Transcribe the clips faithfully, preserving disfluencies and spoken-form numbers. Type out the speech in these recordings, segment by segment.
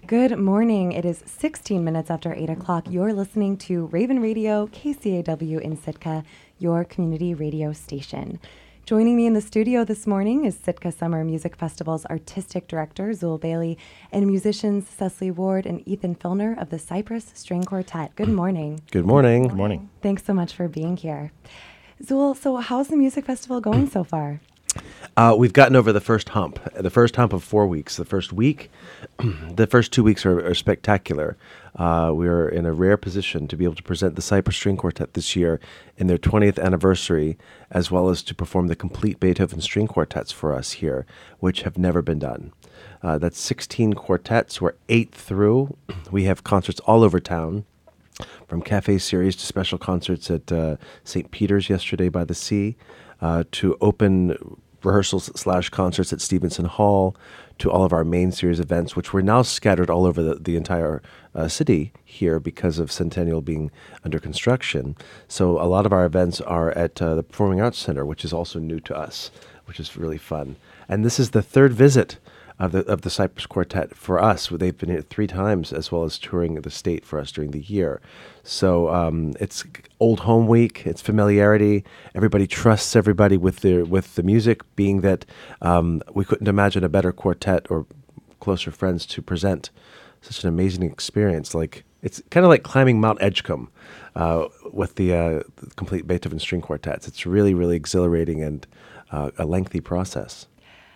Good morning. It is sixteen minutes after eight o'clock. You're listening to Raven Radio, K C A W in Sitka, your community radio station. Joining me in the studio this morning is Sitka Summer Music Festival's Artistic Director, Zool Bailey, and musicians Cecily Ward and Ethan Filner of the Cypress String Quartet. Good morning. Good morning. Good morning. Thanks so much for being here. Zool, so how's the music festival going so far? Uh, we've gotten over the first hump, the first hump of four weeks. The first week, the first two weeks are, are spectacular. Uh, we're in a rare position to be able to present the Cypress String Quartet this year in their twentieth anniversary, as well as to perform the complete Beethoven string quartets for us here, which have never been done. Uh, that's sixteen quartets. We're eight through. We have concerts all over town, from cafe series to special concerts at uh, Saint Peter's yesterday by the sea, uh, to open rehearsals slash concerts at Stevenson Hall, to all of our main series events, which were now scattered all over the, the entire uh, city here because of Centennial being under construction. So a lot of our events are at uh, the Performing Arts Center, which is also new to us, which is really fun. And this is the third visit of the of the Cypress Quartet for us. They've been here three times, as well as touring the state for us during the year. So um, it's old home week. It's familiarity. Everybody trusts everybody with the with the music. Being that um, we couldn't imagine a better quartet or closer friends to present such an amazing experience. Like it's kind of like climbing Mount Edgecombe uh, with the, uh, the complete Beethoven string quartets. It's really really exhilarating and uh, a lengthy process.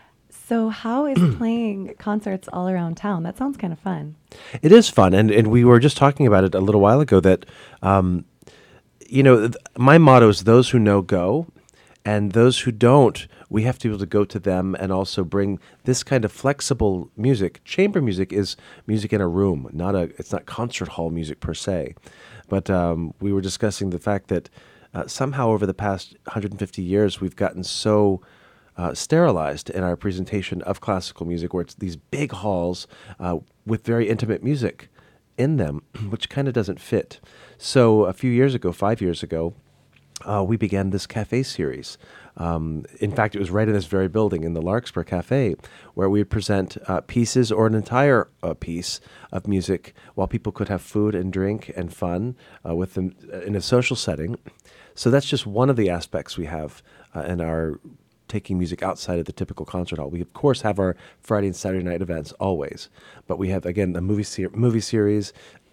So how is playing concerts all around town? That sounds kind of fun. It is fun, and, and we were just talking about it a little while ago that, um, you know, th- my motto is those who know go, and those who don't, we have to be able to go to them and also bring this kind of flexible music. Chamber music is music in a room, not a. It's not concert hall music per se, but um, we were discussing the fact that uh, somehow over the past one hundred fifty years we've gotten so Uh, sterilized in our presentation of classical music, where it's these big halls uh, with very intimate music in them, which kind of doesn't fit. So a few years ago, five years ago, uh, we began this cafe series. Um, in fact, it was right in this very building in the Larkspur Cafe, where we would present uh, pieces or an entire uh, piece of music while people could have food and drink and fun uh, with them in a social setting. So that's just one of the aspects we have uh, in our taking music outside of the typical concert hall. We, of course, have our Friday and Saturday night events always, but we have, again, the movie, ser- movie series,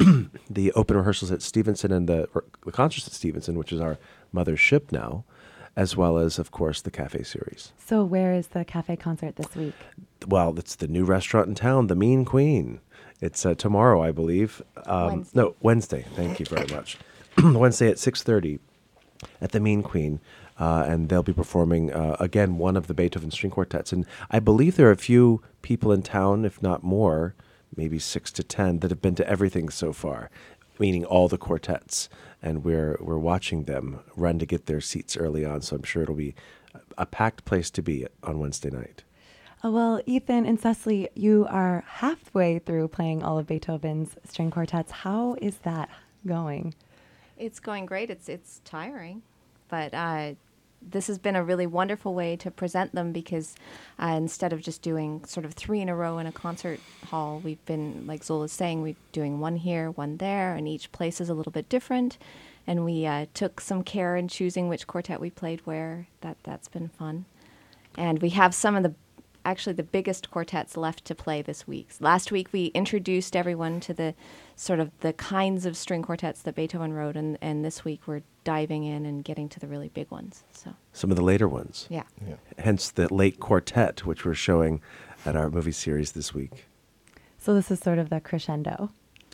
the open rehearsals at Stevenson, and the, or the concerts at Stevenson, which is our mothership now, as well as, of course, the cafe series. So where is the cafe concert this week? Well, it's the new restaurant in town, the Mean Queen. It's uh, tomorrow, I believe. Um, Wednesday. No, Wednesday. Thank you very much. Wednesday at six thirty at the Mean Queen. Uh, and they'll be performing, uh, again, one of the Beethoven string quartets. And I believe there are a few people in town, if not more, maybe six to ten, that have been to everything so far, meaning all the quartets. And we're we're watching them run to get their seats early on, so I'm sure it'll be a, a packed place to be on Wednesday night. Oh, well, Ethan and Cecily, you are halfway through playing all of Beethoven's string quartets. How is that going? It's going great. It's it's tiring, but uh, this has been a really wonderful way to present them because uh, instead of just doing sort of three in a row in a concert hall, we've been, like Zool is saying, we're doing one here, one there, and each place is a little bit different. And we uh, took some care in choosing which quartet we played where. That, that's been fun. And we have some of the, actually the biggest quartets left to play this week. Last week we introduced everyone to the sort of the kinds of string quartets that Beethoven wrote, and, and this week we're diving in and getting to the really big ones. So Some of the later ones. yeah. Yeah. Hence the late quartet, which we're showing at our movie series this week. So this is sort of the crescendo.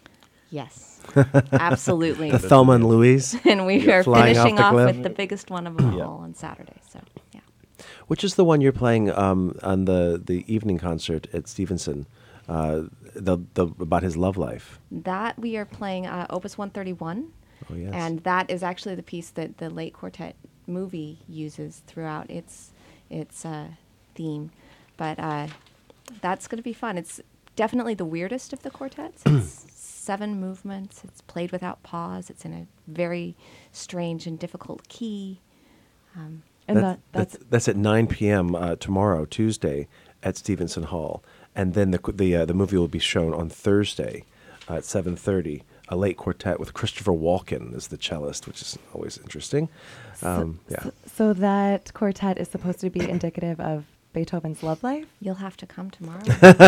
Yes, absolutely. The Thelma and Louise. And we You're are flying finishing off the off cliff. with the biggest one of them Yeah. all on Saturday. So yeah. Which is the one you're playing um, on the, the evening concert at Stevenson, uh, the, the, about his love life? That we are playing uh, Opus one thirty-one. Oh, yes. And that is actually the piece that the Late Quartet movie uses throughout its its uh, theme. But uh, that's going to be fun. It's definitely the weirdest of the quartets. It's seven movements. It's played without pause. It's in a very strange and difficult key. Um, And that's, that, that's, that's, that's at nine p.m. Uh, tomorrow, Tuesday, at Stevenson Hall. and then the the uh, the movie will be shown on Thursday uh, at seven thirty. A late quartet with Christopher Walken as the cellist, which is always interesting. Um, so, yeah. so, so that quartet is supposed to be indicative of Beethoven's love life? You'll have to come tomorrow.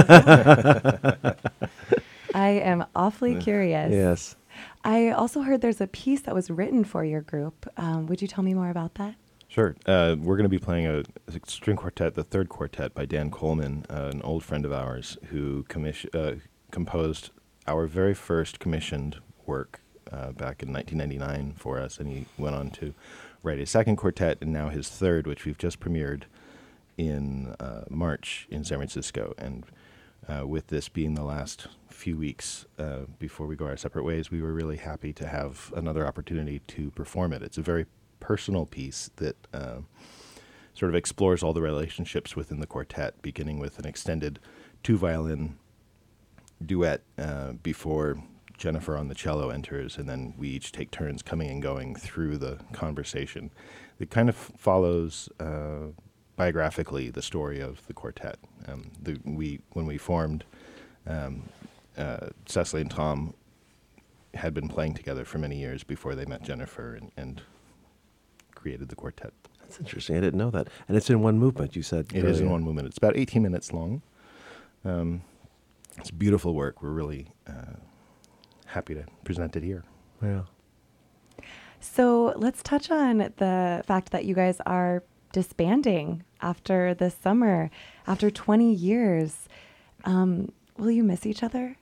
I am awfully curious. Yes. I also heard there's a piece that was written for your group. Um, would you tell me more about that? Sure. Uh, we're going to be playing a, a string quartet, the third quartet by Dan Coleman, uh, an old friend of ours who commission, uh, composed our very first commissioned work uh, back in nineteen ninety-nine for us, and he went on to write a second quartet, and now his third, which we've just premiered in uh, March in San Francisco. And uh, with this being the last few weeks uh, before we go our separate ways, we were really happy to have another opportunity to perform it. It's a very personal piece that uh, sort of explores all the relationships within the quartet, beginning with an extended two-violin duet uh, before Jennifer on the cello enters, and then we each take turns coming and going through the conversation. It kind of follows uh, biographically the story of the quartet. Um, the, we when we formed, um, uh, Cecily and Tom had been playing together for many years before they met Jennifer and, and created the quartet. That's interesting. I didn't know that. And it's in one movement, you said. It is in one movement. It's about eighteen minutes long. Um, It's beautiful work. We're really uh, happy to present it here. Yeah. So let's touch on the fact that you guys are disbanding after this summer, after twenty years. Um, will you miss each other?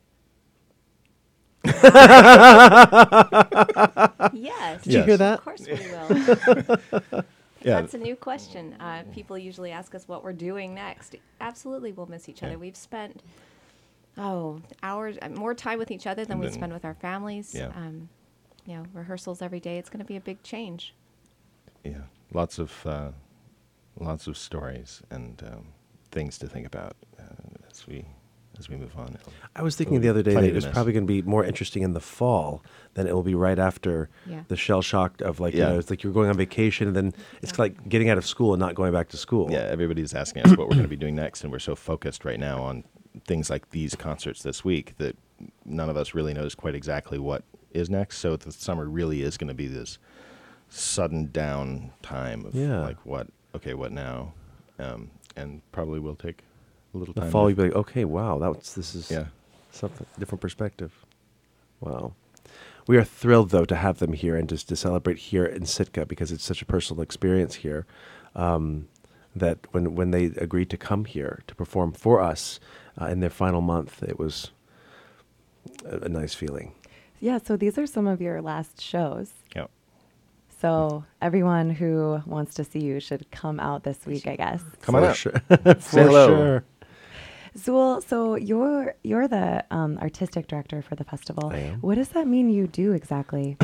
Yes. Did you hear that? Of course we will. Yeah. That's a new question. Uh, people usually ask us what we're doing next. Absolutely, we'll miss each other. Yeah. We've spent, oh, hours, uh, more time with each other than And we then- spend with our families. Yeah. Um, you know, rehearsals every day. It's going to be a big change. Yeah, lots of uh, lots of stories and um, things to think about uh, as we as we move on. I was thinking the other day Plenty that to it's miss. probably going to be more interesting in the fall than it will be right after Yeah. the shell shock of like, you Yeah. know, it's like you're going on vacation and then it's Yeah. like getting out of school and not going back to school. Yeah, everybody's asking us what we're going to be doing next, and we're so focused right now on things like these concerts this week that none of us really knows quite exactly what is next. So the summer really is going to be this sudden down time of Yeah. like what, okay, what now? Um, and probably will take a little The time. fall, to- you'd be like, okay, wow, that's this is Yeah. something different perspective. Wow. We are thrilled, though, to have them here and just to celebrate here in Sitka because it's such a personal experience here. Um, that when when they agreed to come here to perform for us uh, in their final month, it was a, a nice feeling. Yeah, so these are some of your last shows. Yeah. So everyone who wants to see you should come out this week, I guess. Come on For out. sure. Say For hello. sure. Zool, so you're you're the um, artistic director for the festival. I am. What does that mean you do exactly?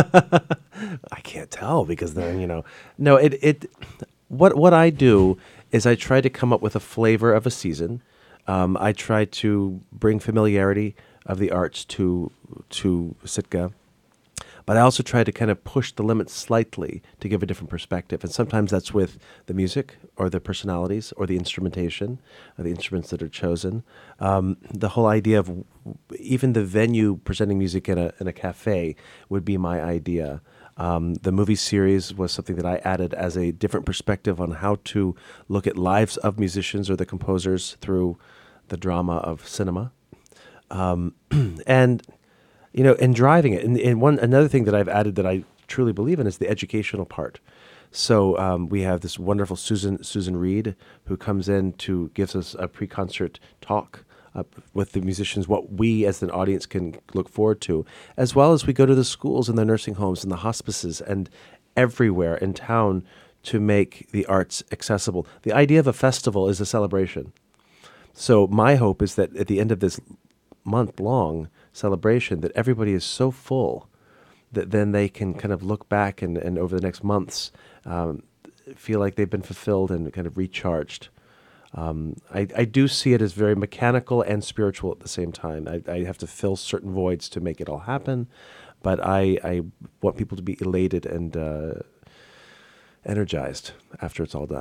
I can't tell because then, you know, no, it, it, what, what I do is I try to come up with a flavor of a season. Um, I try to bring familiarity of the arts to, to Sitka, but I also try to kind of push the limits slightly to give a different perspective. And sometimes that's with the music or the personalities or the instrumentation, or the instruments that are chosen. Um, the whole idea of w- even the venue presenting music in a in a cafe would be my idea. Um, the movie series was something that I added as a different perspective on how to look at lives of musicians or the composers through the drama of cinema. Um, and you know, and driving it. And, and one another thing that I've added that I truly believe in is the educational part. So um, we have this wonderful Susan Susan Reed who comes in to gives us a pre-concert talk uh, with the musicians, what we as an audience can look forward to, as well as we go to the schools and the nursing homes and the hospices and everywhere in town to make the arts accessible. The idea of a festival is a celebration. So my hope is that at the end of this month-long celebration that everybody is so full that then they can kind of look back and, and over the next months um, feel like they've been fulfilled and kind of recharged. Um, I, I do see it as very mechanical and spiritual at the same time. I, I have to fill certain voids to make it all happen, but I, I want people to be elated and uh, energized after it's all done.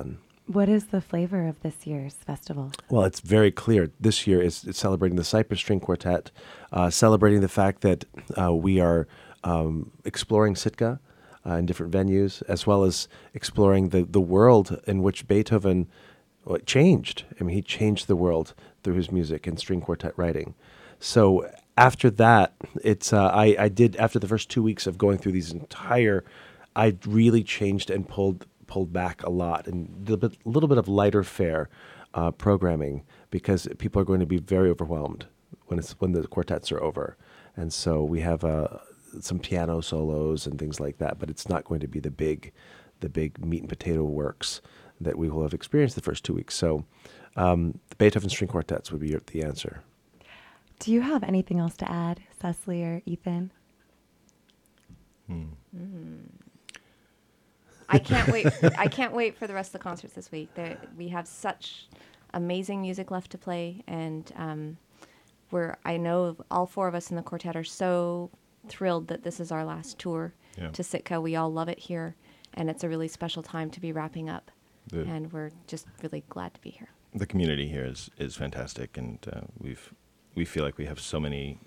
What is the flavor of this year's festival? Well, it's very clear. This year is it's celebrating the Cypress String Quartet, uh, celebrating the fact that uh, we are um, exploring Sitka uh, in different venues, as well as exploring the, the world in which Beethoven well, changed. I mean, he changed the world through his music and string quartet writing. So after that, it's uh, I, I did, after the first two weeks of going through these entire, I really changed and pulled pulled back a lot and did a bit, little bit of lighter fare uh, programming, because people are going to be very overwhelmed when it's when the quartets are over. And so we have uh, some piano solos and things like that, but it's not going to be the big, the big meat and potato works that we will have experienced the first two weeks. So um, the Beethoven String Quartets would be your, the answer. Do you have anything else to add, Cecily or Ethan? Hmm. Mm. I can't wait. I can't wait for the rest of the concerts this week. There, we have such amazing music left to play, and um, we're. I know all four of us in the quartet are so thrilled that this is our last tour Yeah. to Sitka. We all love it here, and it's a really special time to be wrapping up. The, And we're just really glad to be here. the community here is, is fantastic, and uh, we've we feel like we have so many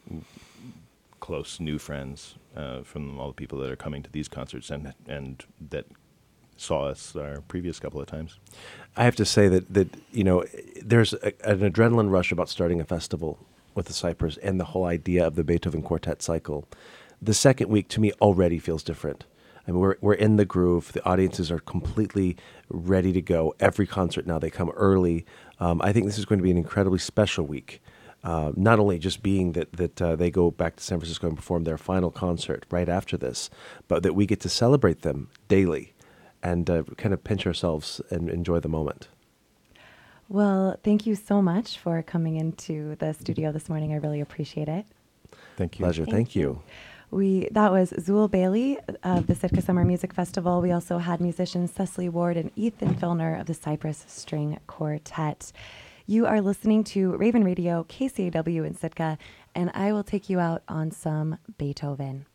close new friends uh, from all the people that are coming to these concerts and and that saw us our previous couple of times. I have to say that, that you know, there's a, an adrenaline rush about starting a festival with the Cypress and the whole idea of the Beethoven Quartet cycle. The second week, to me, already feels different. I mean, we're we're in the groove. The audiences are completely ready to go. Every concert now, they come early. Um, I think this is going to be an incredibly special week. Uh, not only just being that that uh, they go back to San Francisco and perform their final concert right after this, but that we get to celebrate them daily and uh, kind of pinch ourselves and enjoy the moment. Well, thank you so much for coming into the studio this morning. I really appreciate it. Thank you. Pleasure. Thank Thank, you. you. We That was Zool Bailey of the Sitka Summer Music Festival. We also had musicians Cecily Ward and Ethan Filner of the Cypress String Quartet. You are listening to Raven Radio, K C A W in Sitka, and I will take you out on some Beethoven.